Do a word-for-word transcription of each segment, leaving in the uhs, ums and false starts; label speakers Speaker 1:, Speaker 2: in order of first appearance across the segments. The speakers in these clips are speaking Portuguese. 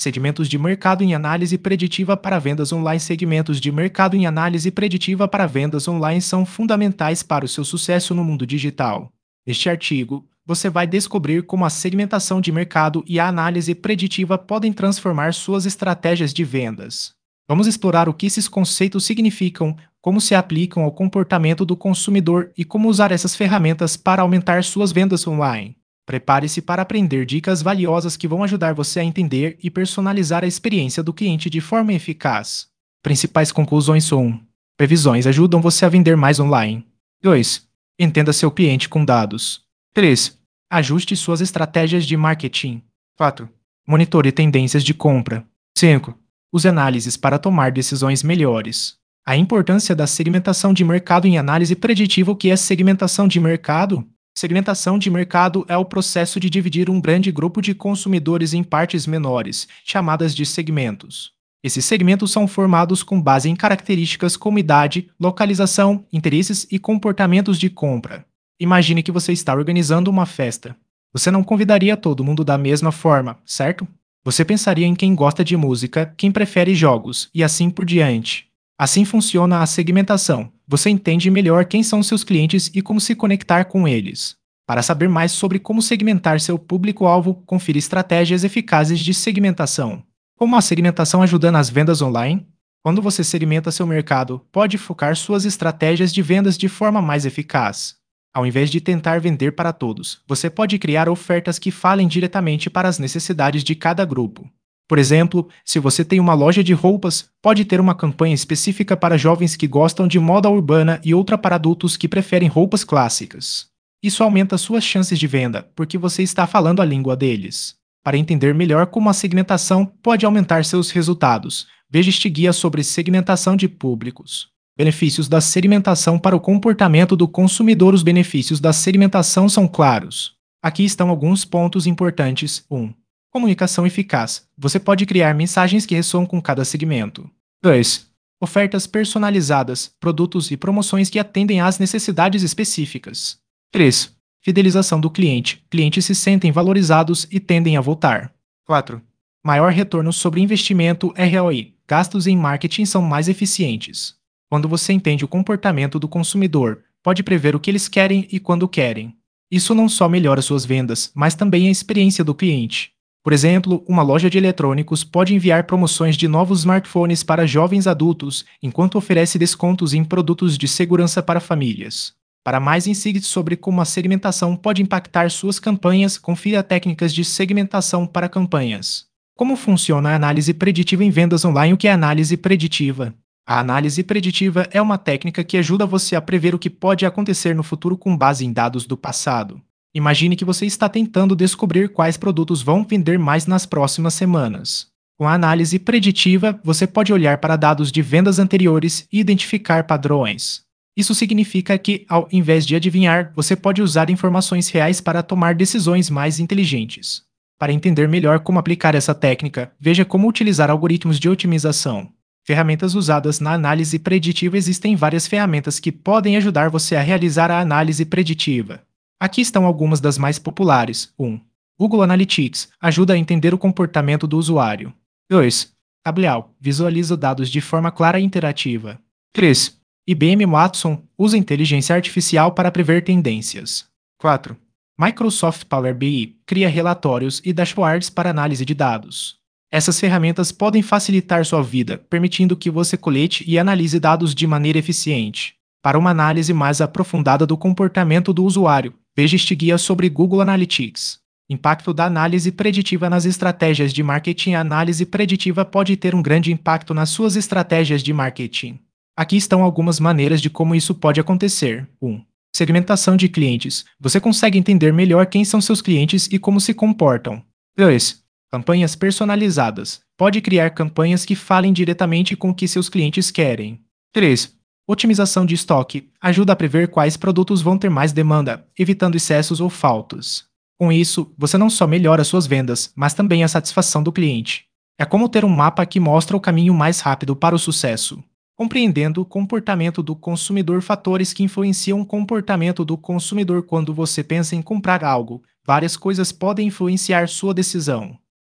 Speaker 1: Segmentos de mercado em análise preditiva para vendas online. Segmentos de mercado em análise preditiva para vendas online são fundamentais para o seu sucesso no mundo digital. Neste artigo, você vai descobrir como a segmentação de mercado e a análise preditiva podem transformar suas estratégias de vendas. Vamos explorar o que esses conceitos significam, como se aplicam ao comportamento do consumidor e como usar essas ferramentas para aumentar suas vendas online. Prepare-se para aprender dicas valiosas que vão ajudar você a entender e personalizar a experiência do cliente de forma eficaz. Principais conclusões: um. Previsões ajudam você a vender mais online. dois. Entenda seu cliente com dados. três. Ajuste suas estratégias de marketing. quatro. Monitore tendências de compra. cinco. Use análises para tomar decisões melhores. A importância da segmentação de mercado em análise preditiva. O que é segmentação de mercado? Segmentação de mercado é o processo de dividir um grande grupo de consumidores em partes menores, chamadas de segmentos. Esses segmentos são formados com base em características como idade, localização, interesses e comportamentos de compra. Imagine que você está organizando uma festa. Você não convidaria todo mundo da mesma forma, certo? Você pensaria em quem gosta de música, quem prefere jogos, e assim por diante. Assim funciona a segmentação. Você entende melhor quem são seus clientes e como se conectar com eles. Para saber mais sobre como segmentar seu público-alvo, confira estratégias eficazes de segmentação. Como a segmentação ajuda nas vendas online? Quando você segmenta seu mercado, pode focar suas estratégias de vendas de forma mais eficaz. Ao invés de tentar vender para todos, você pode criar ofertas que falem diretamente para as necessidades de cada grupo. Por exemplo, se você tem uma loja de roupas, pode ter uma campanha específica para jovens que gostam de moda urbana e outra para adultos que preferem roupas clássicas. Isso aumenta suas chances de venda, porque você está falando a língua deles. Para entender melhor como a segmentação pode aumentar seus resultados, veja este guia sobre segmentação de públicos. Benefícios da segmentação para o comportamento do consumidor. Os benefícios da segmentação são claros. Aqui estão alguns pontos importantes. um. Comunicação eficaz. Você pode criar mensagens que ressoam com cada segmento. dois. Ofertas personalizadas, produtos e promoções que atendem às necessidades específicas. três. Fidelização do cliente. Clientes se sentem valorizados e tendem a voltar. quatro. Maior retorno sobre investimento R O I. Gastos em marketing são mais eficientes. Quando você entende o comportamento do consumidor, pode prever o que eles querem e quando querem. Isso não só melhora suas vendas, mas também a experiência do cliente. Por exemplo, uma loja de eletrônicos pode enviar promoções de novos smartphones para jovens adultos, enquanto oferece descontos em produtos de segurança para famílias. Para mais insights sobre como a segmentação pode impactar suas campanhas, confira técnicas de segmentação para campanhas. Como funciona a análise preditiva em vendas online? O que é análise preditiva? A análise preditiva é uma técnica que ajuda você a prever o que pode acontecer no futuro com base em dados do passado. Imagine que você está tentando descobrir quais produtos vão vender mais nas próximas semanas. Com a análise preditiva, você pode olhar para dados de vendas anteriores e identificar padrões. Isso significa que, ao invés de adivinhar, você pode usar informações reais para tomar decisões mais inteligentes. Para entender melhor como aplicar essa técnica, veja como utilizar algoritmos de otimização. Ferramentas usadas na análise preditiva. Existem várias ferramentas que podem ajudar você a realizar a análise preditiva. Aqui estão algumas das mais populares. um. Google Analytics ajuda a entender o comportamento do usuário. dois. Tableau visualiza dados de forma clara e interativa. três. I B M Watson usa inteligência artificial para prever tendências. quatro. Microsoft Power B I cria relatórios e dashboards para análise de dados. Essas ferramentas podem facilitar sua vida, permitindo que você colete e analise dados de maneira eficiente. Para uma análise mais aprofundada do comportamento do usuário, veja este guia sobre Google Analytics. Impacto da análise preditiva nas estratégias de marketing. A análise preditiva pode ter um grande impacto nas suas estratégias de marketing. Aqui estão algumas maneiras de como isso pode acontecer. um. Segmentação de clientes. Você consegue entender melhor quem são seus clientes e como se comportam. dois. Campanhas personalizadas. Pode criar campanhas que falem diretamente com o que seus clientes querem. três. Otimização de estoque. Ajuda a prever quais produtos vão ter mais demanda, evitando excessos ou faltas. Com isso, você não só melhora suas vendas, mas também a satisfação do cliente. É como ter um mapa que mostra o caminho mais rápido para o sucesso. Compreendendo o comportamento do consumidor. Fatores que influenciam o comportamento do consumidor. Quando você pensa em comprar algo, várias coisas podem influenciar sua decisão.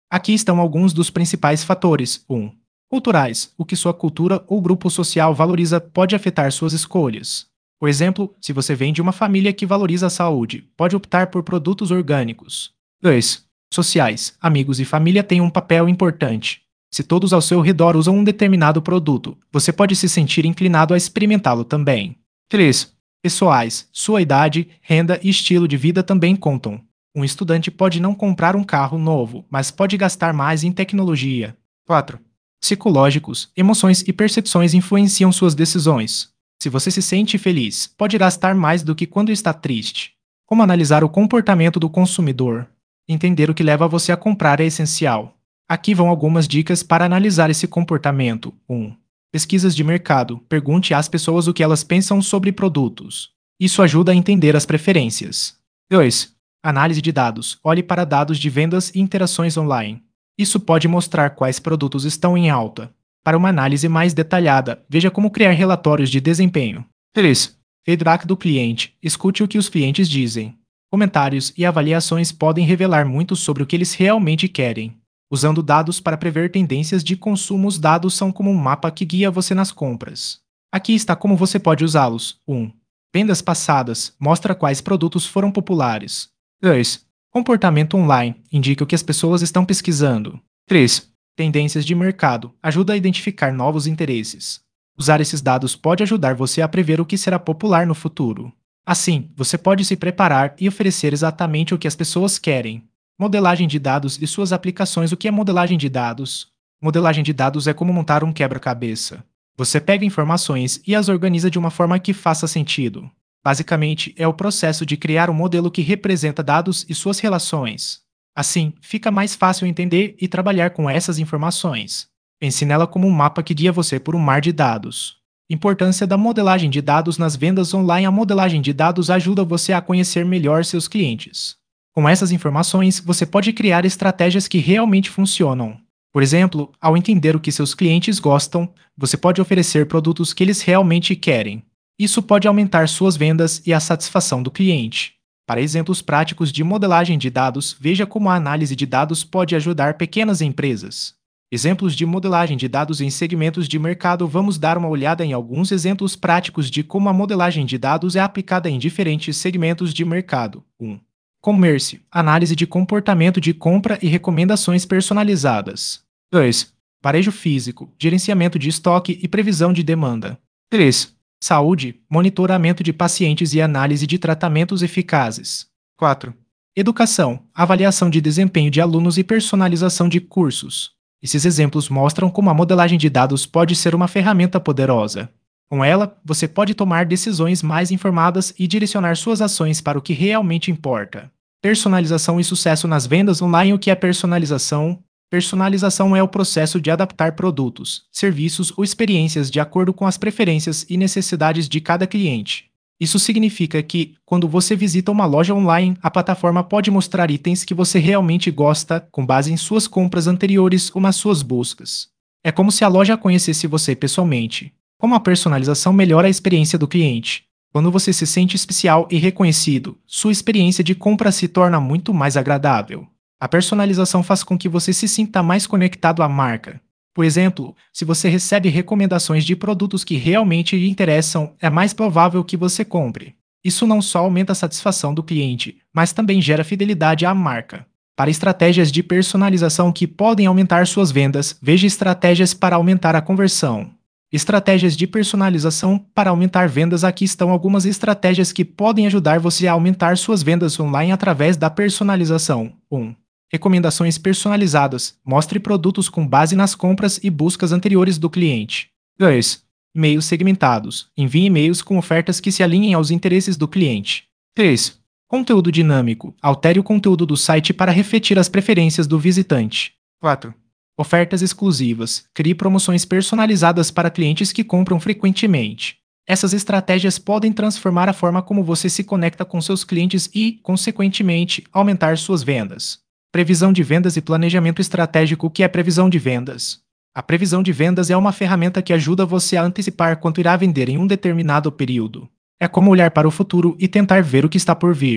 Speaker 1: Aqui estão alguns dos principais fatores. um. Culturais. O que sua cultura ou grupo social valoriza pode afetar suas escolhas. Por exemplo, se você vem de uma família que valoriza a saúde, pode optar por produtos orgânicos. dois. Sociais. Amigos e família têm um papel importante. Se todos ao seu redor usam um determinado produto, você pode se sentir inclinado a experimentá-lo também. três. Pessoais. Sua idade, renda e estilo de vida também contam. Um estudante pode não comprar um carro novo, mas pode gastar mais em tecnologia. quatro. Psicológicos. Emoções e percepções influenciam suas decisões. Se você se sente feliz, pode gastar mais do que quando está triste. Como analisar o comportamento do consumidor? Entender o que leva você a comprar é essencial. Aqui vão algumas dicas para analisar esse comportamento. um. Pesquisas de mercado. Pergunte às pessoas o que elas pensam sobre produtos. Isso ajuda a entender as preferências. dois. Análise de dados. Olhe para dados de vendas e interações online. Isso pode mostrar quais produtos estão em alta. Para uma análise mais detalhada, veja como criar relatórios de desempenho. três. Feedback do cliente. Escute o que os clientes dizem. Comentários e avaliações podem revelar muito sobre o que eles realmente querem. Usando dados para prever tendências de consumo, os dados são como um mapa que guia você nas compras. Aqui está como você pode usá-los. um. Vendas passadas. Mostra quais produtos foram populares. dois. Comportamento online. Indica o que as pessoas estão pesquisando. três. Tendências de mercado. Ajuda a identificar novos interesses. Usar esses dados pode ajudar você a prever o que será popular no futuro. Assim, você pode se preparar e oferecer exatamente o que as pessoas querem. Modelagem de dados e suas aplicações. O que é modelagem de dados? Modelagem de dados é como montar um quebra-cabeça. Você pega informações e as organiza de uma forma que faça sentido. Basicamente, é o processo de criar um modelo que representa dados e suas relações. Assim, fica mais fácil entender e trabalhar com essas informações. Pense nela como um mapa que guia você por um mar de dados. Importância da modelagem de dados nas vendas online. A modelagem de dados ajuda você a conhecer melhor seus clientes. Com essas informações, você pode criar estratégias que realmente funcionam. Por exemplo, ao entender o que seus clientes gostam, você pode oferecer produtos que eles realmente querem. Isso pode aumentar suas vendas e a satisfação do cliente. Para exemplos práticos de modelagem de dados, veja como a análise de dados pode ajudar pequenas empresas. Exemplos de modelagem de dados em segmentos de mercado. Vamos dar uma olhada em alguns exemplos práticos de como a modelagem de dados é aplicada em diferentes segmentos de mercado. um. Comércio. Análise de comportamento de compra e recomendações personalizadas. dois. Varejo físico. Gerenciamento de estoque e previsão de demanda. três. Saúde. Monitoramento de pacientes e análise de tratamentos eficazes. quatro. Educação. Avaliação de desempenho de alunos e personalização de cursos. Esses exemplos mostram como a modelagem de dados pode ser uma ferramenta poderosa. Com ela, você pode tomar decisões mais informadas e direcionar suas ações para o que realmente importa. Personalização e sucesso nas vendas online. O que é personalização? Personalização é o processo de adaptar produtos, serviços ou experiências de acordo com as preferências e necessidades de cada cliente. Isso significa que, quando você visita uma loja online, a plataforma pode mostrar itens que você realmente gosta com base em suas compras anteriores ou nas suas buscas. É como se a loja conhecesse você pessoalmente. Como a personalização melhora a experiência do cliente? Quando você se sente especial e reconhecido, sua experiência de compra se torna muito mais agradável. A personalização faz com que você se sinta mais conectado à marca. Por exemplo, se você recebe recomendações de produtos que realmente lhe interessam, é mais provável que você compre. Isso não só aumenta a satisfação do cliente, mas também gera fidelidade à marca. Para estratégias de personalização que podem aumentar suas vendas, veja estratégias para aumentar a conversão. Estratégias de personalização para aumentar vendas. Aqui estão algumas estratégias que podem ajudar você a aumentar suas vendas online através da personalização. um. Recomendações personalizadas. Mostre produtos com base nas compras e buscas anteriores do cliente. dois. E-mails segmentados. Envie e-mails com ofertas que se alinhem aos interesses do cliente. três. Conteúdo dinâmico. Altere o conteúdo do site para refletir as preferências do visitante. quatro. Ofertas exclusivas. Crie promoções personalizadas para clientes que compram frequentemente. Essas estratégias podem transformar a forma como você se conecta com seus clientes e, consequentemente, aumentar suas vendas. Previsão de vendas e planejamento estratégico. O que é previsão de vendas? A previsão de vendas é uma ferramenta que ajuda você a antecipar quanto irá vender em um determinado período. É como olhar para o futuro e tentar ver o que está por vir.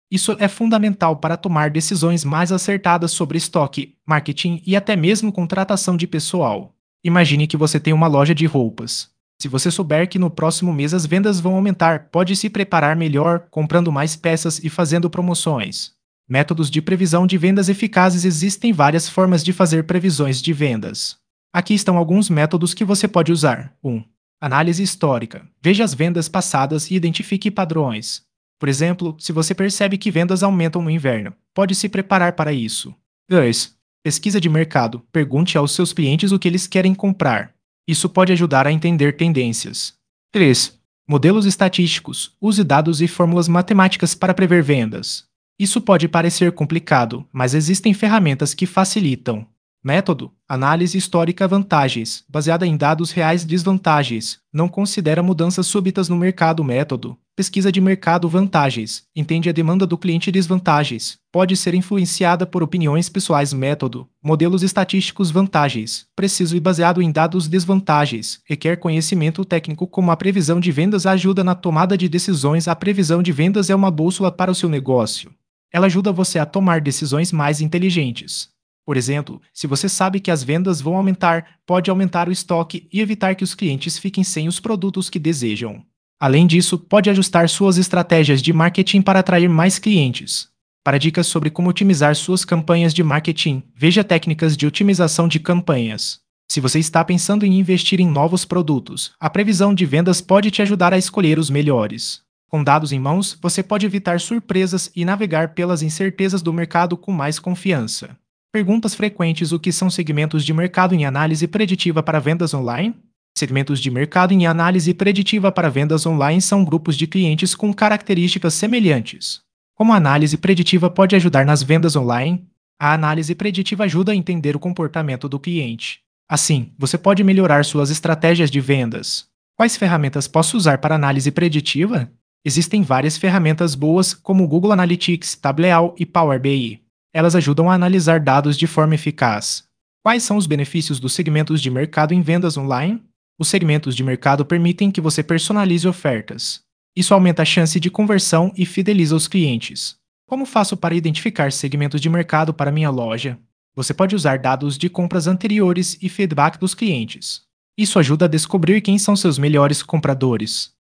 Speaker 1: Isso é fundamental para tomar decisões mais acertadas sobre estoque, marketing e até mesmo contratação de pessoal. Imagine que você tem uma loja de roupas. Se você souber que no próximo mês as vendas vão aumentar, pode se preparar melhor, comprando mais peças e fazendo promoções. Métodos de previsão de vendas eficazes. Existem várias formas de fazer previsões de vendas. Aqui estão alguns métodos que você pode usar. um. Análise histórica. Veja as vendas passadas e identifique padrões. Por exemplo, se você percebe que vendas aumentam no inverno, pode se preparar para isso. dois. Pesquisa de mercado. Pergunte aos seus clientes o que eles querem comprar. Isso pode ajudar a entender tendências. três. Modelos estatísticos. Use dados e fórmulas matemáticas para prever vendas. Isso pode parecer complicado, mas existem ferramentas que facilitam. Método: análise histórica vantagens, baseada em dados reais desvantagens. Não considera mudanças súbitas no mercado. Método: pesquisa de mercado vantagens. Entende a demanda do cliente desvantagens. Pode ser influenciada por opiniões pessoais. Método: modelos estatísticos vantagens. Preciso e baseado em dados desvantagens. Requer conhecimento técnico como a previsão de vendas ajuda na tomada de decisões. A previsão de vendas é uma bússola para o seu negócio. Ela ajuda você a tomar decisões mais inteligentes. Por exemplo, se você sabe que as vendas vão aumentar, pode aumentar o estoque e evitar que os clientes fiquem sem os produtos que desejam. Além disso, pode ajustar suas estratégias de marketing para atrair mais clientes. Para dicas sobre como otimizar suas campanhas de marketing, veja técnicas de otimização de campanhas. Se você está pensando em investir em novos produtos, a previsão de vendas pode te ajudar a escolher os melhores. Com dados em mãos, você pode evitar surpresas e navegar pelas incertezas do mercado com mais confiança. Perguntas frequentes: o que são segmentos de mercado em análise preditiva para vendas online? Segmentos de mercado em análise preditiva para vendas online são grupos de clientes com características semelhantes. Como a análise preditiva pode ajudar nas vendas online? A análise preditiva ajuda a entender o comportamento do cliente. Assim, você pode melhorar suas estratégias de vendas. Quais ferramentas posso usar para análise preditiva? Existem várias ferramentas boas, como o Google Analytics, Tableau e Power B I. Elas ajudam a analisar dados de forma eficaz. Quais são os benefícios dos segmentos de mercado em vendas online? Os segmentos de mercado permitem que você personalize ofertas. Isso aumenta a chance de conversão e fideliza os clientes. Como faço para identificar segmentos de mercado para minha loja? Você pode usar dados de compras anteriores e feedback dos clientes. Isso ajuda a descobrir quem são seus melhores compradores.